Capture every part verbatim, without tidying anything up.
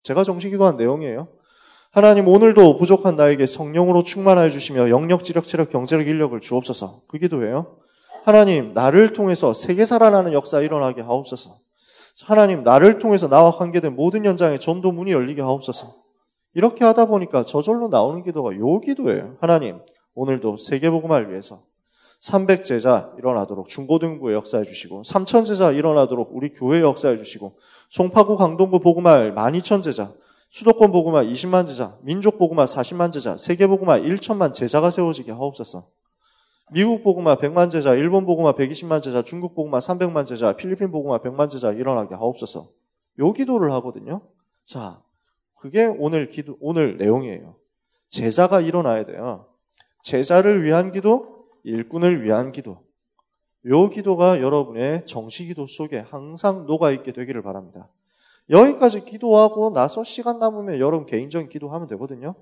제가 정식기도한 내용이에요. 하나님 오늘도 부족한 나에게 성령으로 충만하여 주시며 영력, 지력, 체력, 경제력, 인력을 주옵소서. 그 기도예요. 하나님 나를 통해서 세계 살아나는 역사 일어나게 하옵소서. 하나님 나를 통해서 나와 관계된 모든 현장에 전도 문이 열리게 하옵소서. 이렇게 하다 보니까 저절로 나오는 기도가 요 기도예요. 하나님 오늘도 세계복음화를 위해서 삼백 제자 일어나도록 중고등부에 역사해 주시고 삼천 제자 일어나도록 우리 교회에 역사해 주시고 송파구 강동구 복음화 만 이천 제자, 수도권 복음화 이십만 제자, 민족 복음화 사십만 제자, 세계 복음화 천만 제자가 세워지게 하옵소서. 미국 복음화 백만 제자, 일본 복음화 백이십만 제자, 중국 복음화 삼백만 제자, 필리핀 복음화 백만 제자 일어나게 하옵소서. 요 기도를 하거든요. 자, 그게 오늘 기도, 오늘 내용이에요. 제자가 일어나야 돼요. 제자를 위한 기도, 일꾼을 위한 기도. 요 기도가 여러분의 정시 기도 속에 항상 녹아있게 되기를 바랍니다. 여기까지 기도하고 나서 시간 남으면 여러분 개인적인 기도하면 되거든요.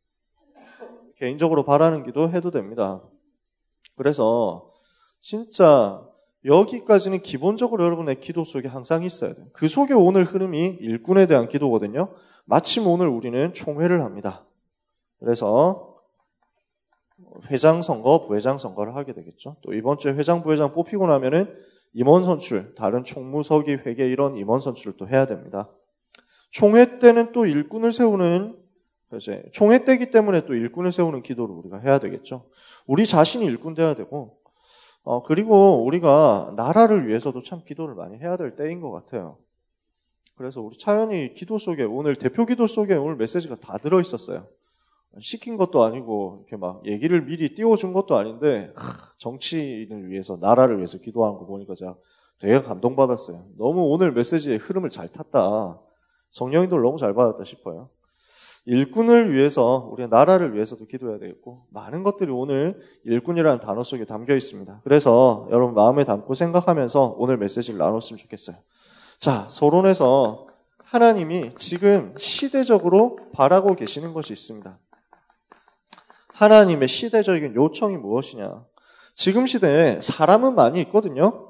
개인적으로 바라는 기도 해도 됩니다. 그래서 진짜 여기까지는 기본적으로 여러분의 기도 속에 항상 있어야 돼요. 그 속에 오늘 흐름이 일꾼에 대한 기도거든요. 마침 오늘 우리는 총회를 합니다. 그래서 회장 선거, 부회장 선거를 하게 되겠죠. 또 이번 주에 회장, 부회장 뽑히고 나면은 임원 선출, 다른 총무서기, 회계 이런 임원 선출을 또 해야 됩니다. 총회 때는 또 일꾼을 세우는, 이제 총회 때기 때문에 또 일꾼을 세우는 기도를 우리가 해야 되겠죠. 우리 자신이 일꾼 돼야 되고, 어, 그리고 우리가 나라를 위해서도 참 기도를 많이 해야 될 때인 것 같아요. 그래서 우리 차연이 기도 속에, 오늘 대표 기도 속에 오늘 메시지가 다 들어있었어요. 시킨 것도 아니고 이렇게 막 얘기를 미리 띄워준 것도 아닌데 정치인을 위해서 나라를 위해서 기도하는 거 보니까 제가 되게 감동받았어요. 너무 오늘 메시지의 흐름을 잘 탔다. 성령님들 너무 잘 받았다 싶어요. 일꾼을 위해서 우리가 나라를 위해서도 기도해야 되겠고 많은 것들이 오늘 일꾼이라는 단어 속에 담겨 있습니다. 그래서 여러분 마음에 담고 생각하면서 오늘 메시지를 나눴으면 좋겠어요. 자, 서론에서 하나님이 지금 시대적으로 바라고 계시는 것이 있습니다. 하나님의 시대적인 요청이 무엇이냐? 지금 시대에 사람은 많이 있거든요.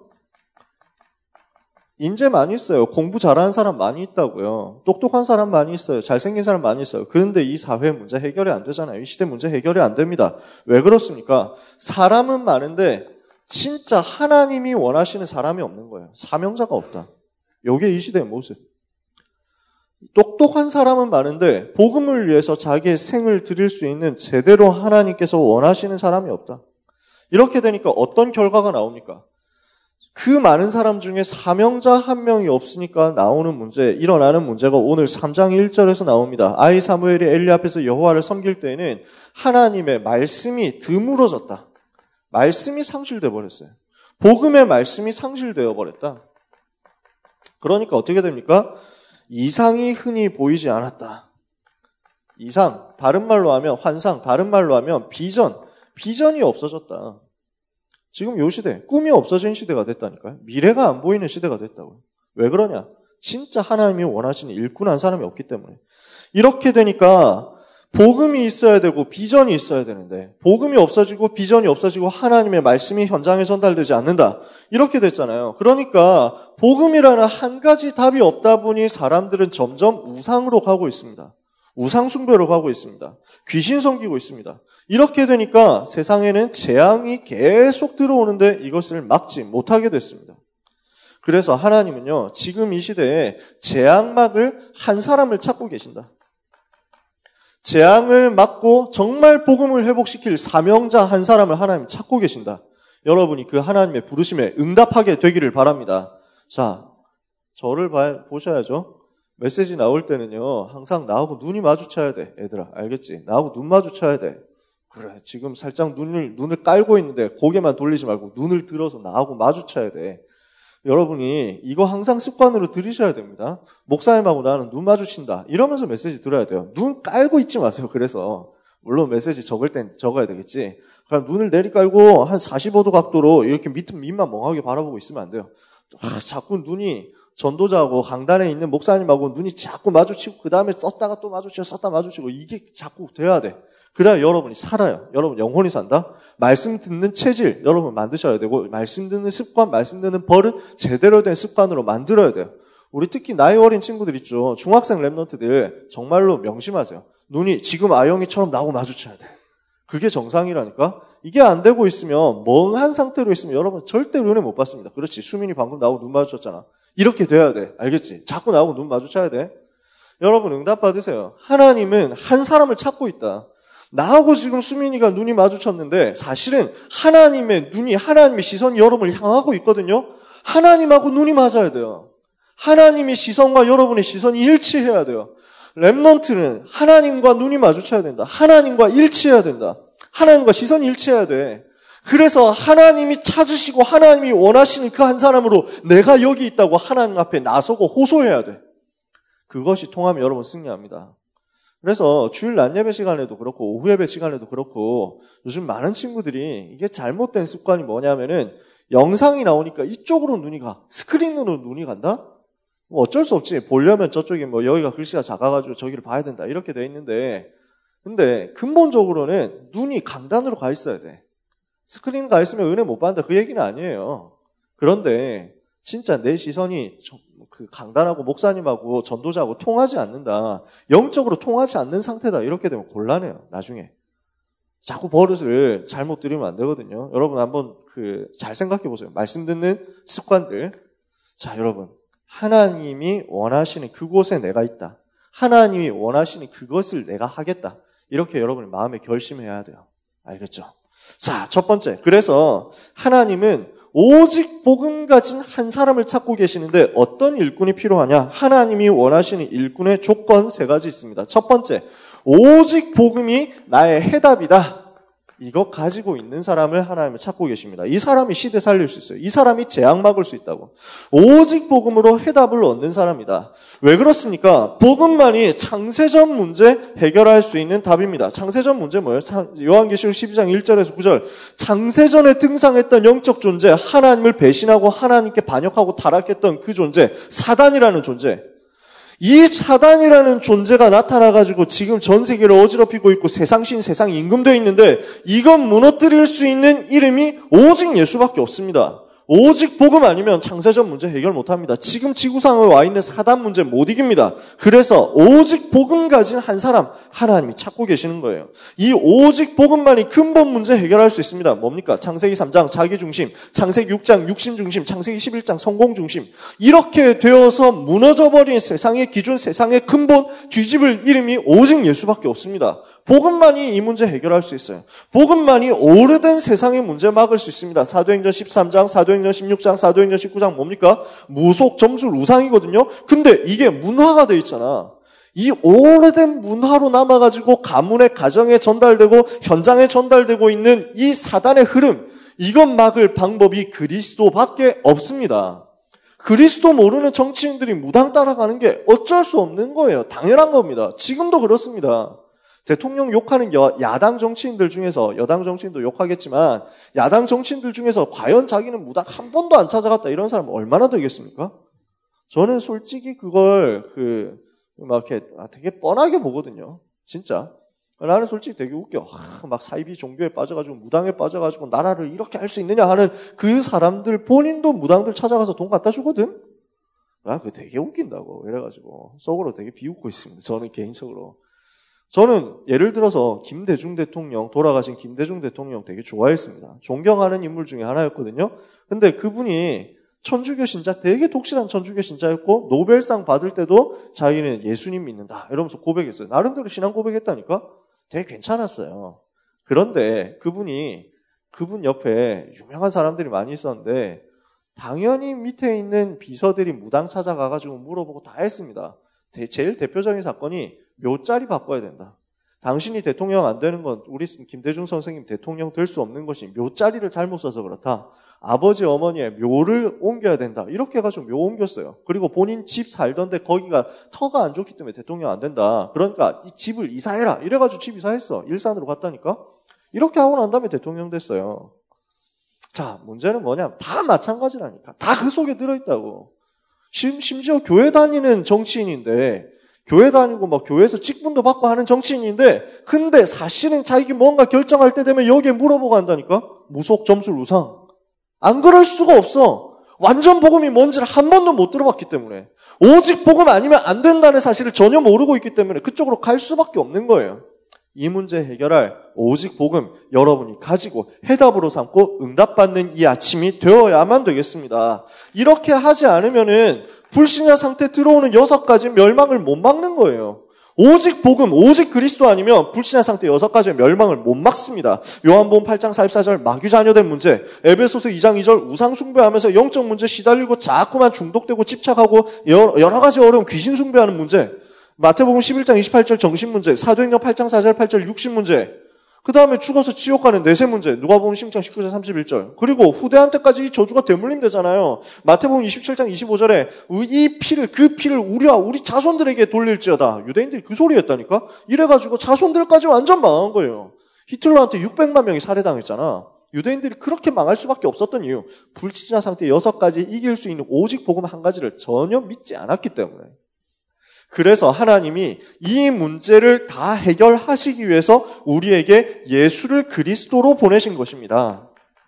인재 많이 있어요. 공부 잘하는 사람 많이 있다고요. 똑똑한 사람 많이 있어요. 잘생긴 사람 많이 있어요. 그런데 이 사회 문제 해결이 안 되잖아요. 이 시대 문제 해결이 안 됩니다. 왜 그렇습니까? 사람은 많은데 진짜 하나님이 원하시는 사람이 없는 거예요. 사명자가 없다. 이게 이 시대의 모습. 똑똑한 사람은 많은데 복음을 위해서 자기의 생을 드릴 수 있는 제대로 하나님께서 원하시는 사람이 없다. 이렇게 되니까 어떤 결과가 나옵니까? 그 많은 사람 중에 사명자 한 명이 없으니까 나오는 문제, 일어나는 문제가 오늘 삼 장 일 절에서 나옵니다. 아이 사무엘이 엘리 앞에서 여호와를 섬길 때에는 하나님의 말씀이 드물어졌다. 말씀이 상실되어 버렸어요. 복음의 말씀이 상실되어 버렸다. 그러니까 어떻게 됩니까? 이상이 흔히 보이지 않았다. 이상, 다른 말로 하면 환상, 다른 말로 하면 비전, 비전이 없어졌다. 지금 요 시대, 꿈이 없어진 시대가 됐다니까요. 미래가 안 보이는 시대가 됐다고요. 왜 그러냐? 진짜 하나님이 원하시는 일꾼한 사람이 없기 때문에. 이렇게 되니까 복음이 있어야 되고 비전이 있어야 되는데 복음이 없어지고 비전이 없어지고 하나님의 말씀이 현장에 전달되지 않는다. 이렇게 됐잖아요. 그러니까 복음이라는 한 가지 답이 없다 보니 사람들은 점점 우상으로 가고 있습니다. 우상 숭배로 가고 있습니다. 귀신 섬기고 있습니다. 이렇게 되니까 세상에는 재앙이 계속 들어오는데 이것을 막지 못하게 됐습니다. 그래서 하나님은요, 지금 이 시대에 재앙막을 한 사람을 찾고 계신다. 재앙을 막고 정말 복음을 회복시킬 사명자 한 사람을 하나님 찾고 계신다. 여러분이 그 하나님의 부르심에 응답하게 되기를 바랍니다. 자, 저를 봐, 보셔야죠. 메시지 나올 때는요, 항상 나하고 눈이 마주쳐야 돼. 얘들아, 알겠지? 나하고 눈 마주쳐야 돼. 그래, 지금 살짝 눈을, 눈을 깔고 있는데 고개만 돌리지 말고 눈을 들어서 나하고 마주쳐야 돼. 여러분이 이거 항상 습관으로 들으셔야 됩니다. 목사님하고 나는 눈 마주친다. 이러면서 메시지 들어야 돼요. 눈 깔고 있지 마세요. 그래서 물론 메시지 적을 땐 적어야 되겠지. 그냥 눈을 내리깔고 한 사십오 도 각도로 이렇게 밑, 밑만 멍하게 바라보고 있으면 안 돼요. 아, 자꾸 눈이 전도자하고 강단에 있는 목사님하고 눈이 자꾸 마주치고 그 다음에 썼다가 또 마주치고 썼다 마주치고 이게 자꾸 돼야 돼. 그래야 여러분이 살아요. 여러분 영혼이 산다. 말씀 듣는 체질 여러분 만드셔야 되고 말씀 듣는 습관, 말씀 듣는 버릇 제대로 된 습관으로 만들어야 돼요. 우리 특히 나이 어린 친구들 있죠. 중학생 랩런트들 정말로 명심하세요. 눈이 지금 아영이처럼 나하고 마주쳐야 돼. 그게 정상이라니까. 이게 안 되고 있으면 멍한 상태로 있으면 여러분 절대로 은혜 못 받습니다. 그렇지. 수민이 방금 나하고 눈 마주쳤잖아. 이렇게 돼야 돼. 알겠지? 자꾸 나하고 눈 마주쳐야 돼. 여러분 응답 받으세요. 하나님은 한 사람을 찾고 있다. 나하고 지금 수민이가 눈이 마주쳤는데 사실은 하나님의 눈이 하나님의 시선이 여러분을 향하고 있거든요. 하나님하고 눈이 맞아야 돼요. 하나님의 시선과 여러분의 시선이 일치해야 돼요. 렘넌트는 하나님과 눈이 마주쳐야 된다. 하나님과 일치해야 된다. 하나님과 시선이 일치해야 돼. 그래서 하나님이 찾으시고 하나님이 원하시는 그 한 사람으로 내가 여기 있다고 하나님 앞에 나서고 호소해야 돼. 그것이 통하면 여러분 승리합니다. 그래서 주일 낮 예배 시간에도 그렇고 오후 예배 시간에도 그렇고 요즘 많은 친구들이 이게 잘못된 습관이 뭐냐면은 영상이 나오니까 이쪽으로 눈이 가. 스크린으로 눈이 간다? 뭐 어쩔 수 없지. 보려면 저쪽에 뭐 여기가 글씨가 작아가지고 저기를 봐야 된다. 이렇게 돼 있는데 근데 근본적으로는 눈이 강단으로 가 있어야 돼. 스크린 가 있으면 은혜 못 받는다. 그 얘기는 아니에요. 그런데 진짜 내 시선이 그 강단하고 목사님하고 전도자하고 통하지 않는다. 영적으로 통하지 않는 상태다. 이렇게 되면 곤란해요. 나중에. 자꾸 버릇을 잘못 들이면 안 되거든요. 여러분 한번 그 잘 생각해 보세요. 말씀 듣는 습관들. 자, 여러분. 하나님이 원하시는 그곳에 내가 있다. 하나님이 원하시는 그것을 내가 하겠다. 이렇게 여러분의 마음에 결심해야 돼요. 알겠죠? 자, 첫 번째. 그래서 하나님은 오직 복음 가진 한 사람을 찾고 계시는데 어떤 일꾼이 필요하냐? 하나님이 원하시는 일꾼의 조건 세 가지 있습니다. 첫 번째, 오직 복음이 나의 해답이다. 이거 가지고 있는 사람을 하나님은 찾고 계십니다. 이 사람이 시대 살릴 수 있어요. 이 사람이 재앙 막을 수 있다고. 오직 복음으로 해답을 얻는 사람이다. 왜 그렇습니까? 복음만이 창세전 문제 해결할 수 있는 답입니다. 창세전 문제 뭐예요? 요한계시록 십이 장 일 절에서 구 절. 창세전에 등장했던 영적 존재, 하나님을 배신하고 하나님께 반역하고 타락했던 그 존재, 사단이라는 존재. 이 사단이라는 존재가 나타나가지고 지금 전 세계를 어지럽히고 있고 세상신, 세상 임금되어 있는데 이건 무너뜨릴 수 있는 이름이 오직 예수밖에 없습니다. 오직 복음 아니면 창세전 문제 해결 못합니다. 지금 지구상에 와 있는 사단 문제 못 이깁니다. 그래서 오직 복음 가진 한 사람 하나님이 찾고 계시는 거예요. 이 오직 복음만이 근본 문제 해결할 수 있습니다. 뭡니까? 창세기 삼 장 자기중심, 창세기 육 장 육신중심, 창세기 십일 장 성공중심. 이렇게 되어서 무너져버린 세상의 기준, 세상의 근본 뒤집을 이름이 오직 예수밖에 없습니다. 복음만이 이 문제 해결할 수 있어요. 복음만이 오래된 세상의 문제 막을 수 있습니다. 사도행전 십삼 장, 사도행전 십육 장, 사도행전 십구 장 뭡니까? 무속, 점술, 우상이거든요. 근데 이게 문화가 돼 있잖아. 이 오래된 문화로 남아가지고 가문의 가정에 전달되고 현장에 전달되고 있는 이 사단의 흐름, 이것 막을 방법이 그리스도밖에 없습니다. 그리스도 모르는 정치인들이 무당 따라가는 게 어쩔 수 없는 거예요. 당연한 겁니다. 지금도 그렇습니다. 대통령 욕하는 여, 야당 정치인들 중에서, 여당 정치인도 욕하겠지만 야당 정치인들 중에서 과연 자기는 무당 한 번도 안 찾아갔다 이런 사람 얼마나 되겠습니까? 저는 솔직히 그걸 그 막 이렇게 되게 뻔하게 보거든요. 진짜. 나는 솔직히 되게 웃겨. 아, 막 사이비 종교에 빠져가지고 무당에 빠져가지고 나라를 이렇게 할 수 있느냐 하는 그 사람들 본인도 무당들 찾아가서 돈 갖다 주거든. 나 그거 되게 웃긴다고 이래가지고 속으로 되게 비웃고 있습니다. 저는 개인적으로. 저는 예를 들어서 김대중 대통령, 돌아가신 김대중 대통령 되게 좋아했습니다. 존경하는 인물 중에 하나였거든요. 근데 그분이 천주교 신자, 되게 독실한 천주교 신자였고 노벨상 받을 때도 자기는 예수님 믿는다 이러면서 고백했어요. 나름대로 신앙 고백했다니까? 되게 괜찮았어요. 그런데 그분이 그분 옆에 유명한 사람들이 많이 있었는데 당연히 밑에 있는 비서들이 무당 찾아가가지고 물어보고 다 했습니다. 제일 대표적인 사건이 묘자리 바꿔야 된다. 당신이 대통령 안 되는 건 우리 김대중 선생님 대통령 될 수 없는 것이 묘자리를 잘못 써서 그렇다. 아버지 어머니의 묘를 옮겨야 된다. 이렇게 해가지고 묘 옮겼어요. 그리고 본인 집 살던데 거기가 터가 안 좋기 때문에 대통령 안 된다. 그러니까 이 집을 이사해라. 이래가지고 집 이사했어. 일산으로 갔다니까. 이렇게 하고 난 다음에 대통령 됐어요. 자, 문제는 뭐냐면 다 마찬가지라니까. 다 그 속에 들어있다고. 심, 심지어 교회 다니는 정치인인데 교회 다니고 막 교회에서 직분도 받고 하는 정치인인데 근데 사실은 자기가 뭔가 결정할 때 되면 여기에 물어보고 한다니까. 무속, 점술, 우상. 안 그럴 수가 없어. 완전 복음이 뭔지를 한 번도 못 들어봤기 때문에, 오직 복음 아니면 안 된다는 사실을 전혀 모르고 있기 때문에 그쪽으로 갈 수밖에 없는 거예요. 이 문제 해결할 오직 복음 여러분이 가지고 해답으로 삼고 응답받는 이 아침이 되어야만 되겠습니다. 이렇게 하지 않으면은 불신자 상태 들어오는 여섯 가지 멸망을 못 막는 거예요. 오직 복음, 오직 그리스도 아니면 불신자 상태 여섯 가지의 멸망을 못 막습니다. 요한복음 팔 장 사십사 절 마귀 자녀된 문제, 에베소서 이 장 이 절 우상 숭배하면서 영적 문제 시달리고 자꾸만 중독되고 집착하고 여러, 여러 가지 어려운 귀신 숭배하는 문제, 마태복음 십일 장 이십팔 절 정신 문제, 사도행전 팔 장 사 절 팔 절 육신 문제, 그 다음에 죽어서 지옥 가는 내세 문제, 누가복음 십육 장 십구 절 삼십일 절, 그리고 후대한테까지 이 저주가 되물림되잖아요. 마태복음 이십칠 장 이십오 절에 이 피를, 그 피를 우리와 우리 자손들에게 돌릴지어다. 유대인들이 그 소리 했다니까? 이래가지고 자손들까지 완전 망한 거예요. 히틀러한테 육백만 명이 살해당했잖아. 유대인들이 그렇게 망할 수밖에 없었던 이유, 불신자 상태 여섯 가지 이길 수 있는 오직 복음 한 가지를 전혀 믿지 않았기 때문에. 그래서 하나님이 이 문제를 다 해결하시기 위해서 우리에게 예수를 그리스도로 보내신 것입니다.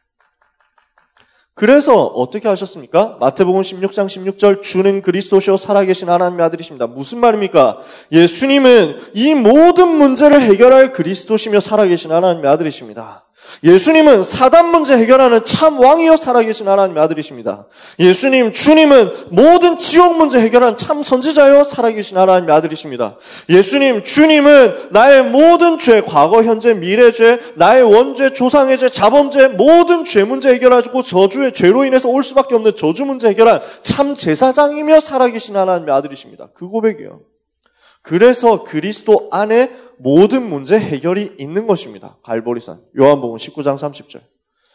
그래서 어떻게 하셨습니까? 마태복음 십육 장 십육 절 주는 그리스도시요 살아계신 하나님의 아들이십니다. 무슨 말입니까? 예수님은 이 모든 문제를 해결할 그리스도시며 살아계신 하나님의 아들이십니다. 예수님은 사단 문제 해결하는 참 왕이요 살아계신 하나님의 아들이십니다. 예수님, 주님은 모든 지옥 문제 해결하는 참 선지자요 살아계신 하나님의 아들이십니다. 예수님, 주님은 나의 모든 죄, 과거, 현재, 미래 죄, 나의 원죄, 조상의 죄, 자범죄, 모든 죄 문제 해결하고 저주의 죄로 인해서 올 수밖에 없는 저주 문제 해결한 참 제사장이며 살아계신 하나님의 아들이십니다. 그 고백이에요. 그래서 그리스도 안에 모든 문제 해결이 있는 것입니다. 갈보리산 요한복음 십구 장 삼십 절.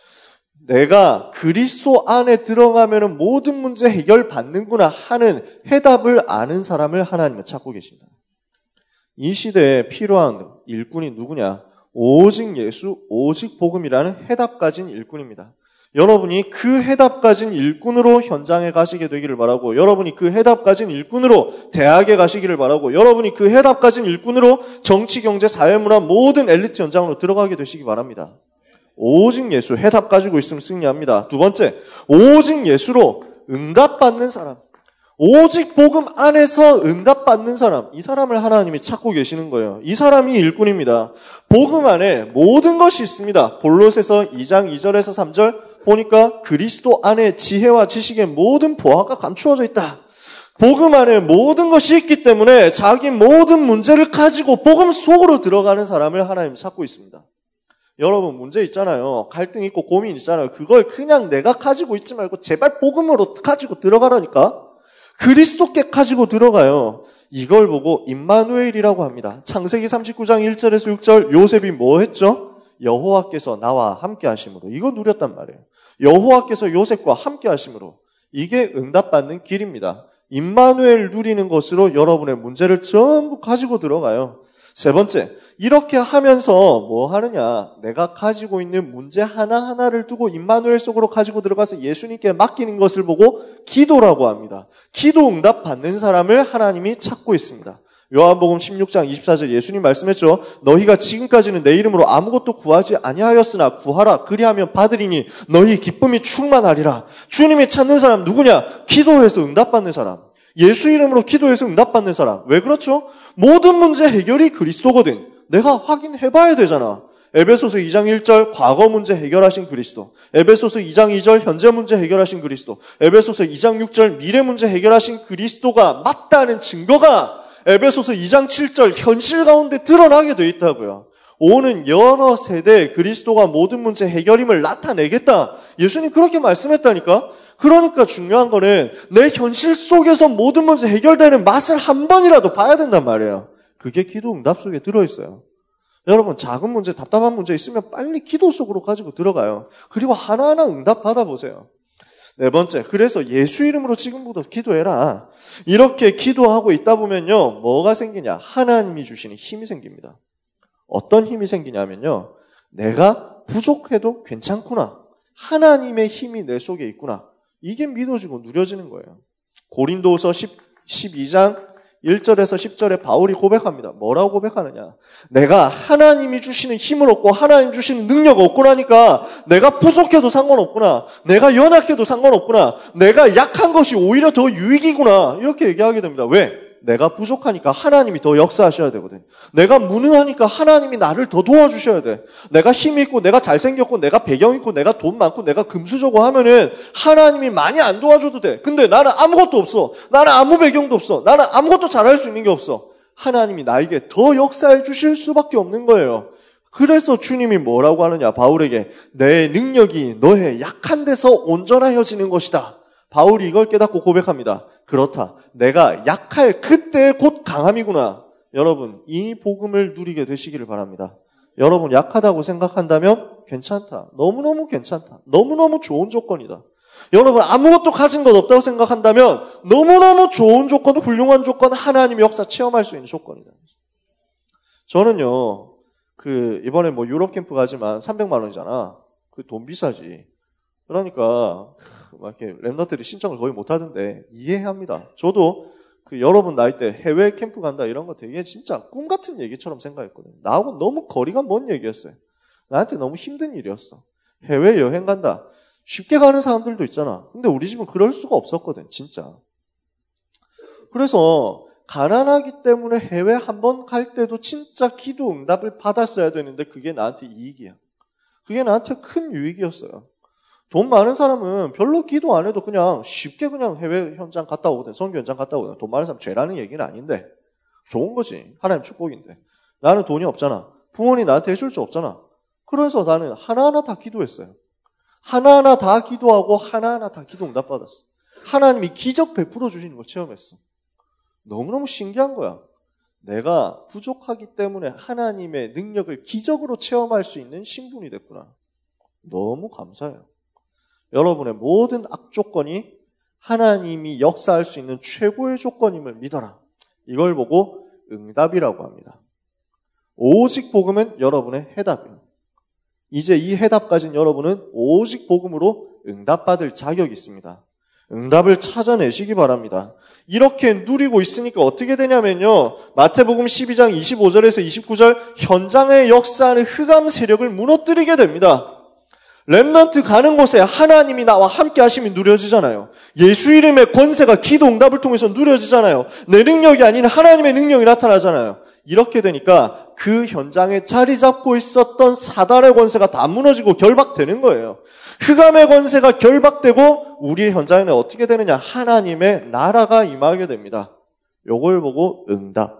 내가 그리스도 안에 들어가면 모든 문제 해결받는구나 하는 해답을 아는 사람을 하나님은 찾고 계십니다. 이 시대에 필요한 일꾼이 누구냐? 오직 예수, 오직 복음이라는 해답 가진 일꾼입니다. 여러분이 그 해답 가진 일꾼으로 현장에 가시게 되기를 바라고, 여러분이 그 해답 가진 일꾼으로 대학에 가시기를 바라고, 여러분이 그 해답 가진 일꾼으로 정치, 경제, 사회, 문화 모든 엘리트 현장으로 들어가게 되시기 바랍니다. 오직 예수, 해답 가지고 있으면 승리합니다. 두 번째, 오직 예수로 응답받는 사람. 오직 복음 안에서 응답받는 사람, 이 사람을 하나님이 찾고 계시는 거예요. 이 사람이 일꾼입니다. 복음 안에 모든 것이 있습니다. 골로새서 이 장 이 절에서 삼 절 보니까 그리스도 안에 지혜와 지식의 모든 보화가 감추어져 있다. 복음 안에 모든 것이 있기 때문에 자기 모든 문제를 가지고 복음 속으로 들어가는 사람을 하나님 찾고 있습니다. 여러분 문제 있잖아요. 갈등 있고 고민 있잖아요. 그걸 그냥 내가 가지고 있지 말고 제발 복음으로 가지고 들어가라니까. 그리스도께 가지고 들어가요. 이걸 보고 임마누엘이라고 합니다. 창세기 삼십구 장 일 절에서 육 절 요셉이 뭐 했죠? 여호와께서 나와 함께 하심으로 이거 누렸단 말이에요. 여호와께서 요셉과 함께 하심으로 이게 응답받는 길입니다. 임마누엘 누리는 것으로 여러분의 문제를 전부 가지고 들어가요. 세 번째, 이렇게 하면서 뭐 하느냐? 내가 가지고 있는 문제 하나하나를 두고 임마누엘 속으로 가지고 들어가서 예수님께 맡기는 것을 보고 기도라고 합니다. 기도 응답 받는 사람을 하나님이 찾고 있습니다. 요한복음 십육 장 이십사 절 예수님 말씀했죠. 너희가 지금까지는 내 이름으로 아무것도 구하지 아니하였으나 구하라 그리하면 받으리니 너희 기쁨이 충만하리라. 주님이 찾는 사람 누구냐? 기도해서 응답받는 사람. 예수 이름으로 기도해서 응답받는 사람. 왜 그렇죠? 모든 문제 해결이 그리스도거든. 내가 확인해봐야 되잖아. 에베소서 이 장 일 절 과거 문제 해결하신 그리스도, 에베소서 이 장 이 절 현재 문제 해결하신 그리스도, 에베소서 이 장 육 절 미래 문제 해결하신 그리스도가 맞다는 증거가 에베소서 이 장 칠 절 현실 가운데 드러나게 돼 있다고요. 오는 여러 세대 그리스도가 모든 문제 해결임을 나타내겠다. 예수님 그렇게 말씀했다니까. 그러니까 중요한 거는 내 현실 속에서 모든 문제 해결되는 맛을 한 번이라도 봐야 된단 말이에요. 그게 기도 응답 속에 들어있어요. 여러분 작은 문제, 답답한 문제 있으면 빨리 기도 속으로 가지고 들어가요. 그리고 하나하나 응답 받아보세요. 네 번째, 그래서 예수 이름으로 지금부터 기도해라. 이렇게 기도하고 있다 보면요, 뭐가 생기냐? 하나님이 주시는 힘이 생깁니다. 어떤 힘이 생기냐면요, 내가 부족해도 괜찮구나. 하나님의 힘이 내 속에 있구나. 이게 믿어지고 누려지는 거예요. 고린도서 십이 장 일 절에서 십 절에 바울이 고백합니다. 뭐라고 고백하느냐? 내가 하나님이 주시는 힘을 얻고 하나님 주시는 능력을 얻고 나니까 내가 부족해도 상관없구나. 내가 연약해도 상관없구나. 내가 약한 것이 오히려 더 유익이구나. 이렇게 얘기하게 됩니다. 왜? 내가 부족하니까 하나님이 더 역사하셔야 되거든. 내가 무능하니까 하나님이 나를 더 도와주셔야 돼. 내가 힘이 있고 내가 잘생겼고 내가 배경 있고 내가 돈 많고 내가 금수저고 하면은 하나님이 많이 안 도와줘도 돼. 근데 나는 아무것도 없어. 나는 아무 배경도 없어. 나는 아무것도 잘할 수 있는 게 없어. 하나님이 나에게 더 역사해 주실 수밖에 없는 거예요. 그래서 주님이 뭐라고 하느냐? 바울에게 내 능력이 너의 약한 데서 온전하여지는 것이다. 바울이 이걸 깨닫고 고백합니다. 그렇다. 내가 약할 그때 곧 강함이구나. 여러분, 이 복음을 누리게 되시기를 바랍니다. 여러분, 약하다고 생각한다면 괜찮다. 너무너무 괜찮다. 너무너무 좋은 조건이다. 여러분, 아무것도 가진 것 없다고 생각한다면 너무너무 좋은 조건, 훌륭한 조건, 하나님의 역사 체험할 수 있는 조건이다. 저는요, 그, 이번에 뭐 유럽 캠프 가지만 삼백만 원이잖아. 그 돈 비싸지. 그러니까 막 이렇게 랩너들이 신청을 거의 못 하던데 이해합니다. 저도 그 여러분 나이 때 해외 캠프 간다 이런 거 되게 진짜 꿈 같은 얘기처럼 생각했거든요. 나하고 너무 거리가 먼 얘기였어요. 나한테 너무 힘든 일이었어. 해외 여행 간다. 쉽게 가는 사람들도 있잖아. 근데 우리 집은 그럴 수가 없었거든, 진짜. 그래서 가난하기 때문에 해외 한번 갈 때도 진짜 기도 응답을 받았어야 되는데 그게 나한테 이익이야. 그게 나한테 큰 유익이었어요. 돈 많은 사람은 별로 기도 안 해도 그냥 쉽게 그냥 해외 현장 갔다 오거든. 선교 현장 갔다 오거든. 돈 많은 사람 죄라는 얘기는 아닌데 좋은 거지. 하나님 축복인데. 나는 돈이 없잖아. 부모님 나한테 해줄 수 없잖아. 그래서 나는 하나하나 다 기도했어요. 하나하나 다 기도하고 하나하나 다 기도 응답 받았어. 하나님이 기적 베풀어 주시는 걸 체험했어. 너무너무 신기한 거야. 내가 부족하기 때문에 하나님의 능력을 기적으로 체험할 수 있는 신분이 됐구나. 너무 감사해요. 여러분의 모든 악조건이 하나님이 역사할 수 있는 최고의 조건임을 믿어라. 이걸 보고 응답이라고 합니다. 오직 복음은 여러분의 해답이에요. 이제 이 해답 가진 여러분은 오직 복음으로 응답받을 자격이 있습니다. 응답을 찾아내시기 바랍니다. 이렇게 누리고 있으니까 어떻게 되냐면요. 마태복음 십이 장 이십오 절에서 이십구 절 현장에 역사하는 흑암 세력을 무너뜨리게 됩니다. 렘넌트 가는 곳에 하나님이 나와 함께 하심이 누려지잖아요. 예수 이름의 권세가 기도 응답을 통해서 누려지잖아요. 내 능력이 아닌 하나님의 능력이 나타나잖아요. 이렇게 되니까 그 현장에 자리 잡고 있었던 사단의 권세가 다 무너지고 결박되는 거예요. 흑암의 권세가 결박되고 우리의 현장에는 어떻게 되느냐? 하나님의 나라가 임하게 됩니다. 요걸 보고 응답.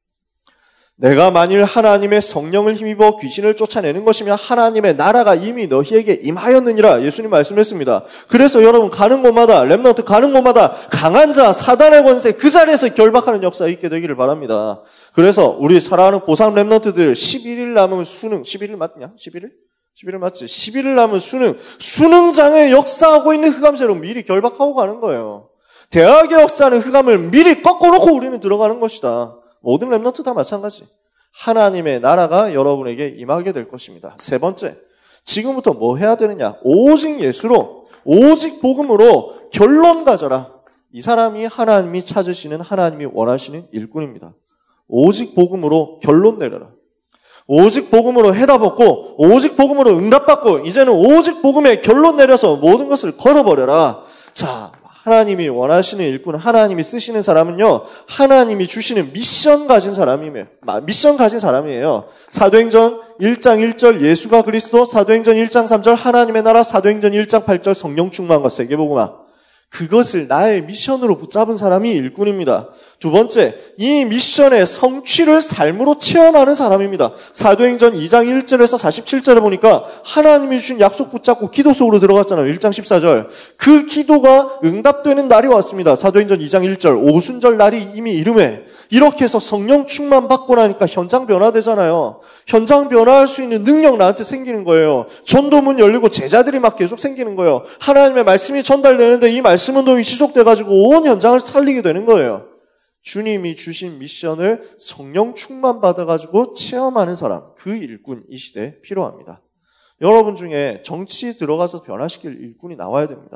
내가 만일 하나님의 성령을 힘입어 귀신을 쫓아내는 것이면 하나님의 나라가 이미 너희에게 임하였느니라. 예수님 말씀했습니다. 그래서 여러분 가는 곳마다, 렘넌트 가는 곳마다 강한 자, 사단의 권세 그 자리에서 결박하는 역사 있게 되기를 바랍니다. 그래서 우리 사랑하는 고삼 렘넌트들 십일 일 남은 수능, 십일 일 맞냐? 십일 일? 십일 일 맞지? 십일 일 남은 수능, 수능장에 역사하고 있는 흑암세로 미리 결박하고 가는 거예요. 대학의 역사하는 흑암을 미리 꺾어놓고 우리는 들어가는 것이다. 모든 렘넌트 다 마찬가지. 하나님의 나라가 여러분에게 임하게 될 것입니다. 세 번째, 지금부터 뭐 해야 되느냐? 오직 예수로, 오직 복음으로 결론 가져라. 이 사람이 하나님이 찾으시는, 하나님이 원하시는 일꾼입니다. 오직 복음으로 결론 내려라. 오직 복음으로 해답 얻고, 오직 복음으로 응답받고, 이제는 오직 복음에 결론 내려서 모든 것을 걸어버려라. 자, 하나님이 원하시는 일꾼, 하나님이 쓰시는 사람은요, 하나님이 주시는 미션 가진 사람이에요. 미션 가진 사람이에요. 사도행전 일 장 일 절 예수가 그리스도, 사도행전 일 장 삼 절 하나님의 나라, 사도행전 일 장 팔 절 성령 충만과 세계복음화. 그것을 나의 미션으로 붙잡은 사람이 일꾼입니다. 두 번째, 이 미션의 성취를 삶으로 체험하는 사람입니다. 사도행전 이 장 일 절에서 사십칠 절에 보니까 하나님이 주신 약속 붙잡고 기도 속으로 들어갔잖아요. 일 장 십사 절. 그 기도가 응답되는 날이 왔습니다. 사도행전 이 장 일 절. 오순절 날이 이미 이름에. 이렇게 해서 성령 충만 받고 나니까 현장 변화되잖아요. 현장 변화할 수 있는 능력 나한테 생기는 거예요. 전도문 열리고 제자들이 막 계속 생기는 거예요. 하나님의 말씀이 전달되는데 이 말씀 운동이 지속돼가지고 온 현장을 살리게 되는 거예요. 주님이 주신 미션을 성령 충만 받아가지고 체험하는 사람, 그 일꾼 이 시대에 필요합니다. 여러분 중에 정치 들어가서 변화시킬 일꾼이 나와야 됩니다.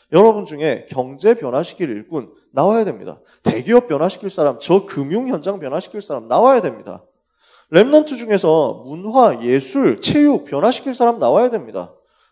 여러분 중에 경제 변화시킬 일꾼 나와야 됩니다. 대기업 변화시킬 사람, 저 금융 현장 변화시킬 사람 나와야 됩니다. 렘넌트 중에서 문화, 예술, 체육 변화시킬 사람 나와야 됩니다.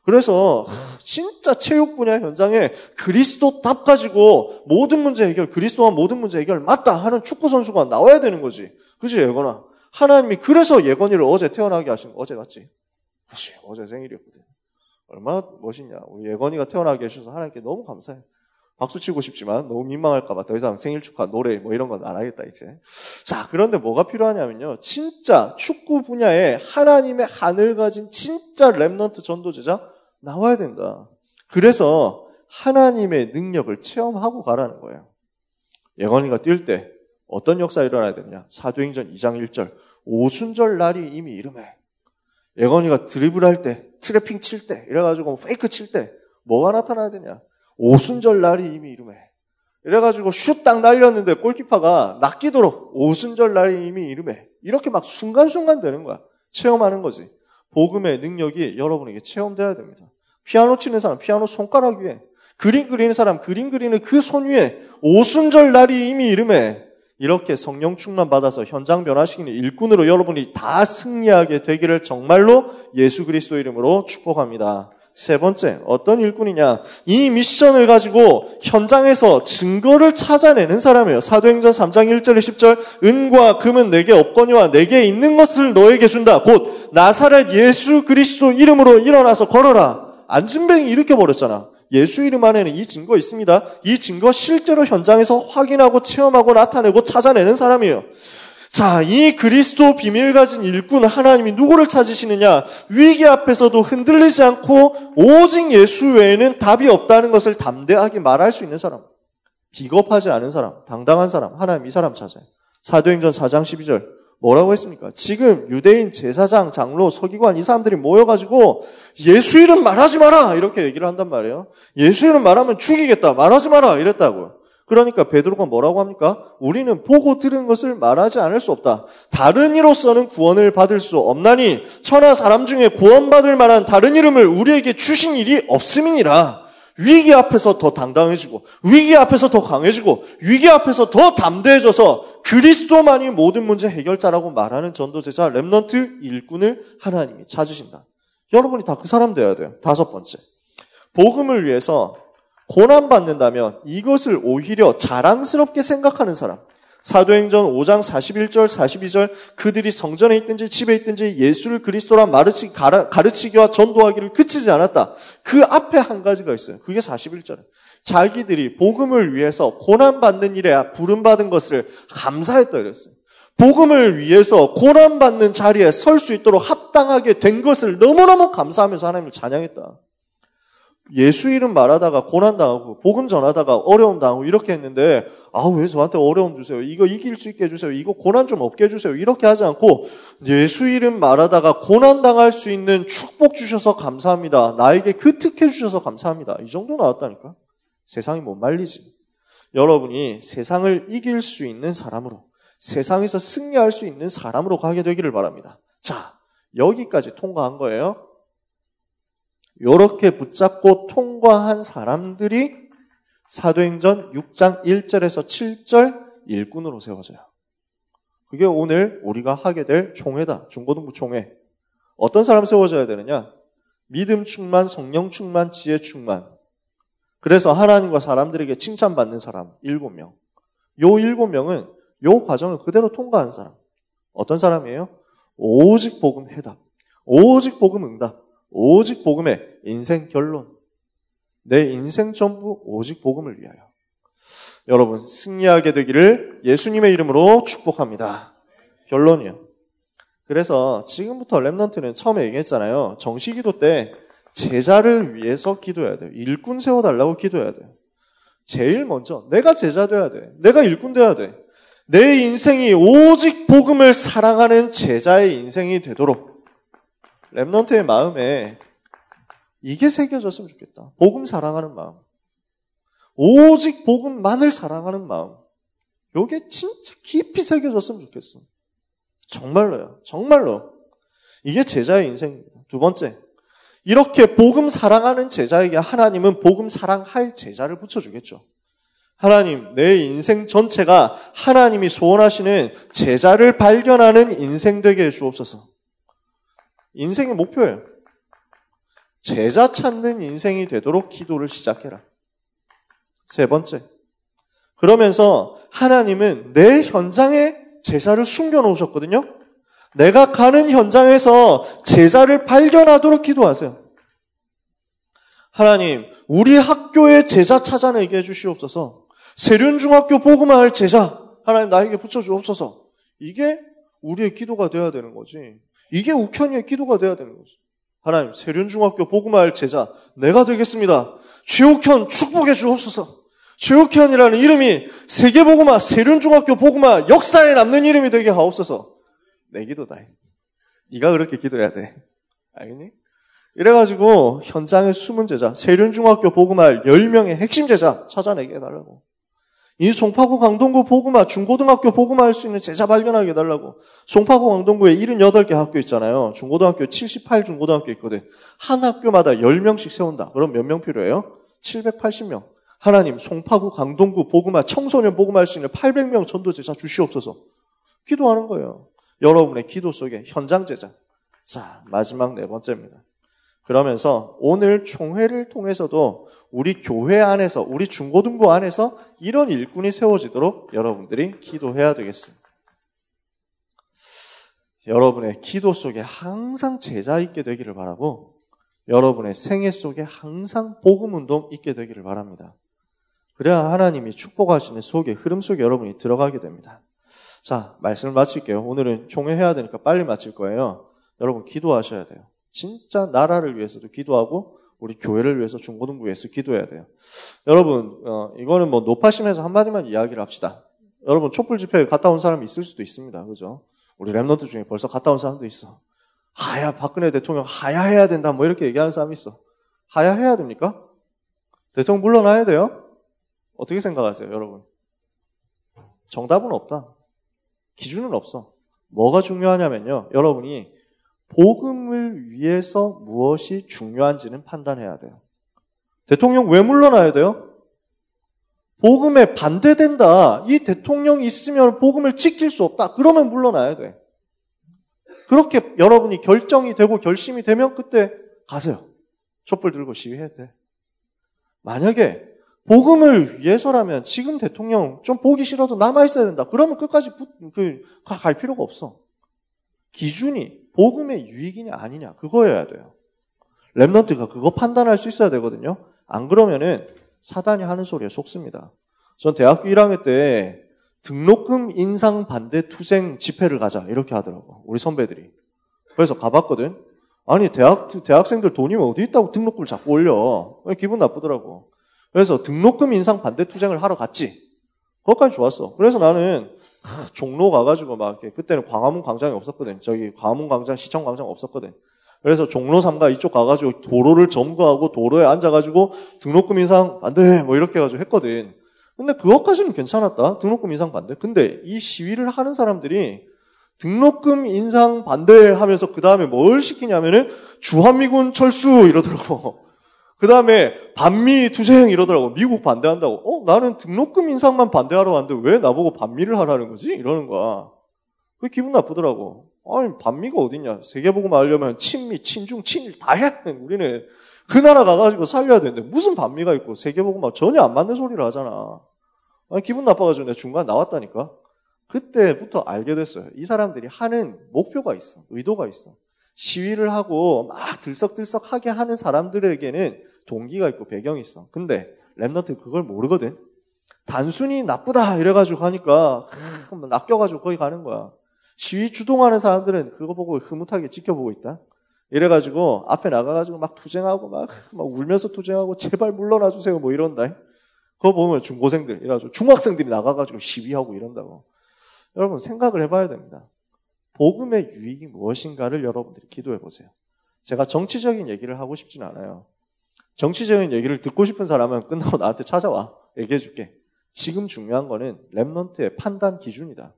그래서 진짜 체육 분야 현장에 그리스도 답 가지고 모든 문제 해결, 그리스도와 모든 문제 해결 맞다 하는 축구 선수가 나와야 되는 거지. 그지 예건아? 하나님이 그래서 예건이를 어제 태어나게 하신 거. 어제 맞지? 그치, 어제 생일이었거든. 얼마나 멋있냐. 우리 예건이가 태어나게 해주셔서 하나님께 너무 감사해. 박수 치고 싶지만 너무 민망할까 봐 더 이상 생일 축하, 노래 뭐 이런 건 안 하겠다 이제. 자, 그런데 뭐가 필요하냐면요. 진짜 축구 분야에 하나님의 하늘 가진 진짜 렘넌트 전도제자 나와야 된다. 그래서 하나님의 능력을 체험하고 가라는 거예요. 예건이가 뛸 때 어떤 역사가 일어나야 되느냐. 사도행전 이 장 일 절. 오순절 날이 이미 이름해. 예건이가 드리블할 때, 트래핑 칠 때, 이래가지고 페이크 칠 때 뭐가 나타나야 되냐. 오순절 날이 이미 이름해. 이래가지고 슛 딱 날렸는데 골키퍼가 낚이도록 오순절 날이 이미 이름해. 이렇게 막 순간순간 되는 거야. 체험하는 거지. 복음의 능력이 여러분에게 체험돼야 됩니다. 피아노 치는 사람 피아노 손가락 위에, 그림 그리는 사람 그림 그리는 그 손 위에 오순절 날이 이미 이름해. 이렇게 성령 충만 받아서 현장 변화시키는 일꾼으로 여러분이 다 승리하게 되기를 정말로 예수 그리스도 이름으로 축복합니다. 세 번째, 어떤 일꾼이냐? 이 미션을 가지고 현장에서 증거를 찾아내는 사람이에요. 사도행전 삼 장 일 절 십 절. 은과 금은 내게 없거니와 내게 있는 것을 너에게 준다. 곧 나사렛 예수 그리스도 이름으로 일어나서 걸어라. 안진뱅이 일으켜버렸잖아. 예수 이름 안에는 이 증거 있습니다. 이 증거 실제로 현장에서 확인하고 체험하고 나타내고 찾아내는 사람이에요. 자, 이 그리스도 비밀 가진 일꾼 하나님이 누구를 찾으시느냐? 위기 앞에서도 흔들리지 않고 오직 예수 외에는 답이 없다는 것을 담대하게 말할 수 있는 사람. 비겁하지 않은 사람, 당당한 사람, 하나님 이 사람 찾아요. 사도행전 사 장 십이 절. 뭐라고 했습니까? 지금 유대인 제사장, 장로, 서기관 이 사람들이 모여가지고 예수 이름 말하지 마라 이렇게 얘기를 한단 말이에요. 예수 이름 말하면 죽이겠다. 말하지 마라 이랬다고요. 그러니까 베드로가 뭐라고 합니까? 우리는 보고 들은 것을 말하지 않을 수 없다. 다른 이로서는 구원을 받을 수 없나니 천하 사람 중에 구원받을 만한 다른 이름을 우리에게 주신 일이 없음이니라. 위기 앞에서 더 당당해지고 위기 앞에서 더 강해지고 위기 앞에서 더 담대해져서 그리스도만이 모든 문제 해결자라고 말하는 전도제자 렘넌트 일꾼을 하나님이 찾으신다. 여러분이 다 그 사람 되어야 돼요. 다섯 번째, 복음을 위해서 고난받는다면 이것을 오히려 자랑스럽게 생각하는 사람. 사도행전 오 장 사십일 절 사십이 절. 그들이 성전에 있든지 집에 있든지 예수를 그리스도라 가르치기와 전도하기를 그치지 않았다. 그 앞에 한 가지가 있어요. 그게 사십일 절에 자기들이 복음을 위해서 고난받는 일에 부름받은 것을 감사했다 그랬어요. 복음을 위해서 고난받는 자리에 설 수 있도록 합당하게 된 것을 너무너무 감사하면서 하나님을 찬양했다. 예수 이름 말하다가 고난당하고 복음 전하다가 어려움 당하고 이렇게 했는데 아, 왜 저한테 어려움 주세요? 이거 이길 수 있게 해주세요. 이거 고난 좀 없게 해주세요. 이렇게 하지 않고 예수 이름 말하다가 고난당할 수 있는 축복 주셔서 감사합니다. 나에게 그 특혜 주셔서 감사합니다. 이 정도 나왔다니까. 세상이 못 말리지. 여러분이 세상을 이길 수 있는 사람으로, 세상에서 승리할 수 있는 사람으로 가게 되기를 바랍니다. 자, 여기까지 통과한 거예요. 이렇게 붙잡고 통과한 사람들이 사도행전 육 장 일 절에서 칠 절 일꾼으로 세워져요. 그게 오늘 우리가 하게 될 총회다. 중고등부 총회. 어떤 사람 세워져야 되느냐? 믿음 충만, 성령 충만, 지혜 충만. 그래서 하나님과 사람들에게 칭찬받는 사람 일곱 명. 요 일곱 명은 요 과정을 그대로 통과한 사람. 어떤 사람이에요? 오직 복음 해답. 오직 복음 응답. 오직 복음의 인생 결론. 내 인생 전부 오직 복음을 위하여. 여러분 승리하게 되기를 예수님의 이름으로 축복합니다. 결론이요. 그래서 지금부터 렘넌트는 처음에 얘기했잖아요. 정시기도 때 제자를 위해서 기도해야 돼요. 일꾼 세워달라고 기도해야 돼요. 제일 먼저 내가 제자 돼야 돼. 내가 일꾼 돼야 돼. 내 인생이 오직 복음을 사랑하는 제자의 인생이 되도록 렘넌트의 마음에 이게 새겨졌으면 좋겠다. 복음 사랑하는 마음. 오직 복음만을 사랑하는 마음. 이게 진짜 깊이 새겨졌으면 좋겠어. 정말로요. 정말로. 이게 제자의 인생입니다. 두 번째, 이렇게 복음 사랑하는 제자에게 하나님은 복음 사랑할 제자를 붙여주겠죠. 하나님, 내 인생 전체가 하나님이 소원하시는 제자를 발견하는 인생 되게 해주옵소서. 인생의 목표예요. 제자 찾는 인생이 되도록 기도를 시작해라. 세 번째, 그러면서 하나님은 내 현장에 제자를 숨겨놓으셨거든요. 내가 가는 현장에서 제자를 발견하도록 기도하세요. 하나님, 우리 학교에 제자 찾아내게 해주시옵소서. 세륜중학교 복음화할 제자 하나님 나에게 붙여주옵소서. 이게 우리의 기도가 돼야 되는 거지. 이게 우편이의 기도가 돼야 되는 거지. 하나님, 세륜중학교 복음화할 제자 내가 되겠습니다. 최욱현 축복해 주옵소서. 최욱현이라는 이름이 세계복음화, 세륜중학교 복음화 역사에 남는 이름이 되게 하옵소서. 내 기도다. 네가 그렇게 기도해야 돼. 알겠니? 이래가지고 현장에 숨은 제자, 세륜중학교 복음화 열 명의 핵심 제자 찾아내게 해달라고. 이 송파구 강동구 복음화, 중고등학교 복음화 할 수 있는 제자 발견하게 해달라고. 송파구 강동구에 칠십팔 개 학교 있잖아요. 중고등학교 칠십팔 중고등학교 있거든. 한 학교마다 열 명씩 세운다. 그럼 몇 명 필요해요? 칠백팔십 명. 하나님, 송파구 강동구 복음화, 청소년 복음화 할 수 있는 팔백 명 전도 제자 주시옵소서. 기도하는 거예요. 여러분의 기도 속에 현장 제자. 자, 마지막 네 번째입니다. 그러면서 오늘 총회를 통해서도 우리 교회 안에서, 우리 중고등부 안에서 이런 일꾼이 세워지도록 여러분들이 기도해야 되겠습니다. 여러분의 기도 속에 항상 제자 있게 되기를 바라고 여러분의 생애 속에 항상 복음운동 있게 되기를 바랍니다. 그래야 하나님이 축복하시는 속에, 흐름 속에 여러분이 들어가게 됩니다. 자, 말씀을 마칠게요. 오늘은 총회해야 되니까 빨리 마칠 거예요. 여러분 기도하셔야 돼요. 진짜 나라를 위해서도 기도하고 우리 교회를 위해서 중고등부에서 기도해야 돼요. 여러분 어, 이거는 뭐 노파심에서 한마디만 이야기를 합시다. 여러분 촛불 집회에 갔다 온 사람이 있을 수도 있습니다. 그죠? 우리 랩런트 중에 벌써 갔다 온 사람도 있어. 하야 박근혜 대통령 하야해야 된다 뭐 이렇게 얘기하는 사람이 있어. 하야해야 됩니까? 대통령 물러나야 돼요? 어떻게 생각하세요 여러분? 정답은 없다. 기준은 없어. 뭐가 중요하냐면요. 여러분이 복음을 위해서 무엇이 중요한지는 판단해야 돼요. 대통령 왜 물러나야 돼요? 복음에 반대된다. 이 대통령이 있으면 복음을 지킬 수 없다. 그러면 물러나야 돼. 그렇게 여러분이 결정이 되고 결심이 되면 그때 가세요. 촛불 들고 시위해야 돼. 만약에 복음을 위해서라면 지금 대통령 좀 보기 싫어도 남아있어야 된다. 그러면 끝까지 그, 갈 필요가 없어. 기준이 복음의 유익이냐 아니냐 그거여야 돼요. 랩런트가 그거 판단할 수 있어야 되거든요. 안 그러면은 사단이 하는 소리에 속습니다. 전 대학교 일 학년 때 등록금 인상 반대 투쟁 집회를 가자 이렇게 하더라고. 우리 선배들이. 그래서 가봤거든. 아니 대학 대학생들 돈이 어디 있다고 등록금을 자꾸 올려. 기분 나쁘더라고. 그래서 등록금 인상 반대 투쟁을 하러 갔지. 거기까지 좋았어. 그래서 나는 종로 가가지고 막 그때는 광화문 광장이 없었거든. 저기 광화문 광장, 시청 광장 없었거든. 그래서 종로 삼가 이쪽 가가지고 도로를 점거하고 도로에 앉아가지고 등록금 인상 반대 뭐 이렇게 해가지고 했거든. 근데 그것까지는 괜찮았다. 등록금 인상 반대. 근데 이 시위를 하는 사람들이 등록금 인상 반대하면서 그 다음에 뭘 시키냐면은 주한미군 철수 이러더라고. 그 다음에 반미 투쟁 이러더라고. 미국 반대한다고. 어? 나는 등록금 인상만 반대하러 왔는데 왜 나보고 반미를 하라는 거지? 이러는 거야. 그게 기분 나쁘더라고. 아니 반미가 어딨냐. 세계복음 하려면 친미, 친중, 친일 다 해야 돼. 우리는 그 나라 가가지고 살려야 되는데 무슨 반미가 있고 세계복음 전혀 안 맞는 소리를 하잖아. 아니, 기분 나빠가지고 내가 중간에 나왔다니까. 그때부터 알게 됐어요. 이 사람들이 하는 목표가 있어. 의도가 있어. 시위를 하고 막 들썩들썩하게 하는 사람들에게는 동기가 있고 배경이 있어. 근데 랩런트 그걸 모르거든. 단순히 나쁘다 이래가지고 하니까 낚여가지고 거기 가는 거야. 시위 주동하는 사람들은 그거 보고 흐뭇하게 지켜보고 있다. 이래가지고 앞에 나가가지고 막 투쟁하고 막, 막 울면서 투쟁하고 제발 물러나주세요 뭐 이런다. 그거 보면 중고생들 이래가지고 중학생들이 나가가지고 시위하고 이런다고. 여러분 생각을 해봐야 됩니다. 복음의 유익이 무엇인가를 여러분들이 기도해 보세요. 제가 정치적인 얘기를 하고 싶진 않아요. 정치적인 얘기를 듣고 싶은 사람은 끝나고 나한테 찾아와. 얘기해 줄게. 지금 중요한 거는 랩런트의 판단 기준이다.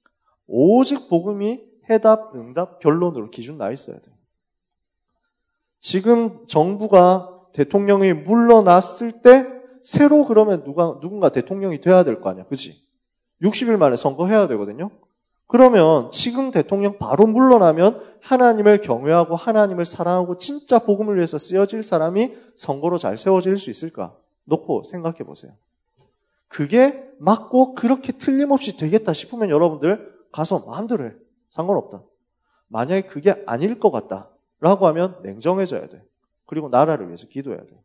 오직 복음이 해답, 응답, 결론으로 기준 나 있어야 돼. 지금 정부가 대통령이 물러났을 때 새로 그러면 누가, 누군가 대통령이 돼야 될 거 아니야. 그치? 육십 일 만에 선거해야 되거든요. 그러면 지금 대통령 바로 물러나면 하나님을 경외하고 하나님을 사랑하고 진짜 복음을 위해서 쓰여질 사람이 선거로 잘 세워질 수 있을까? 놓고 생각해 보세요. 그게 맞고 그렇게 틀림없이 되겠다 싶으면 여러분들 가서 마음대로 해. 상관없다. 만약에 그게 아닐 것 같다라고 하면 냉정해져야 돼. 그리고 나라를 위해서 기도해야 돼.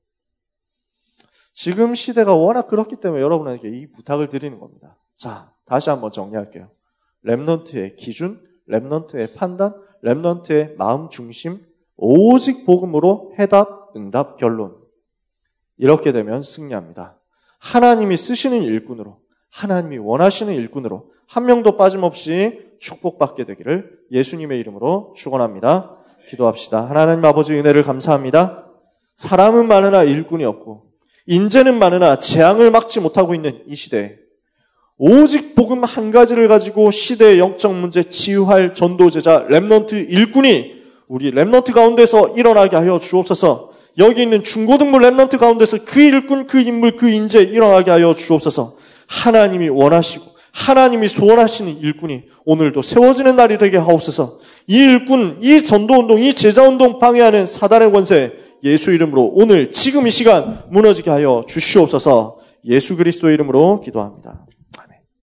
지금 시대가 워낙 그렇기 때문에 여러분에게 이 부탁을 드리는 겁니다. 자, 다시 한번 정리할게요. 렘넌트의 기준, 렘넌트의 판단, 렘넌트의 마음 중심, 오직 복음으로 해답, 응답, 결론. 이렇게 되면 승리합니다. 하나님이 쓰시는 일꾼으로, 하나님이 원하시는 일꾼으로 한 명도 빠짐없이 축복받게 되기를 예수님의 이름으로 축원합니다. 기도합시다. 하나님 아버지 은혜를 감사합니다. 사람은 많으나 일꾼이 없고 인재는 많으나 재앙을 막지 못하고 있는 이 시대에 오직 복음 한 가지를 가지고 시대의 영적 문제 치유할 전도제자 렘넌트 일꾼이 우리 렘넌트 가운데서 일어나게 하여 주옵소서. 여기 있는 중고등부 렘넌트 가운데서 그 일꾼, 그 인물, 그 인재 일어나게 하여 주옵소서. 하나님이 원하시고 하나님이 소원하시는 일꾼이 오늘도 세워지는 날이 되게 하옵소서. 이 일꾼, 이 전도운동, 이 제자운동 방해하는 사단의 권세 예수 이름으로 오늘 지금 이 시간 무너지게 하여 주시옵소서. 예수 그리스도의 이름으로 기도합니다.